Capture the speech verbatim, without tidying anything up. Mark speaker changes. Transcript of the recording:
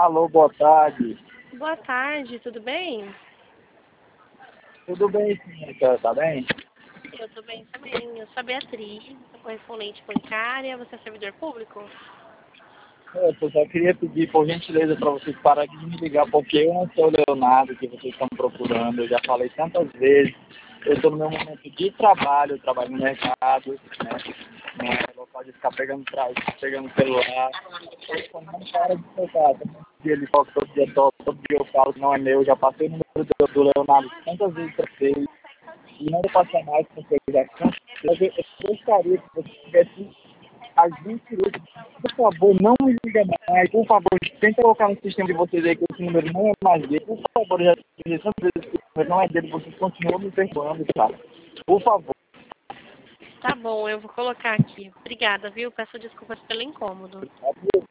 Speaker 1: Alô, boa tarde.
Speaker 2: Boa tarde, tudo bem?
Speaker 1: Tudo bem, senhorita? Tá bem?
Speaker 2: Eu tô bem também. Eu sou a Beatriz, sou correspondente bancária. Você é servidor público?
Speaker 1: Eu só queria pedir, por gentileza, para vocês pararem de me ligar, porque eu não sou o Leonardo que vocês estão procurando. Eu já falei tantas vezes. Eu estou no meu momento de trabalho, eu trabalho no mercado, né? Não é local de ficar pegando trás, pegando celular. Eu não para de tocar. Todo dia ele toca, todo dia toca, todo dia eu falo que não é meu. Já passei o número do, do Leonardo tantas vezes para vocês. E não vou passar mais, porque eu já canso. Eu, eu gostaria que você tivesse as vinte minutos. Por favor, não me liga mais. Por favor, tenta colocar no sistema de vocês aí que esse número não é mais dele. Por favor, eu já disse tantas vezes que esse número não é dele. Vocês continuam me perdoando, tá? Por favor.
Speaker 2: Tá bom, eu vou colocar aqui. Obrigada, viu? Peço desculpas pelo incômodo.